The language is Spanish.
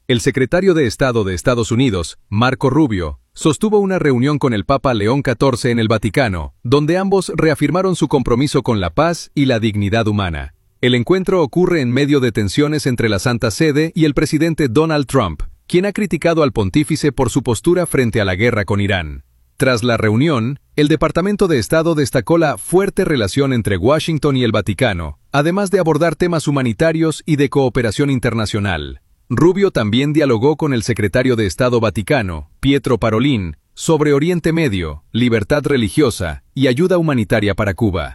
El secretario de Estado de Estados Unidos, Marco Rubio, sostuvo una reunión con el Papa León XIV en el Vaticano, donde ambos reafirmaron su compromiso con la paz y la dignidad humana. El encuentro ocurre en medio de tensiones entre la Santa Sede y el presidente Donald Trump, quien ha criticado al pontífice por su postura frente a la guerra con Irán. Tras la reunión, el Departamento de Estado destacó la fuerte relación entre Washington y el Vaticano, además de abordar temas humanitarios y de cooperación internacional. Rubio también dialogó con el secretario de Estado Vaticano, Pietro Parolin, sobre Oriente Medio, libertad religiosa y ayuda humanitaria para Cuba.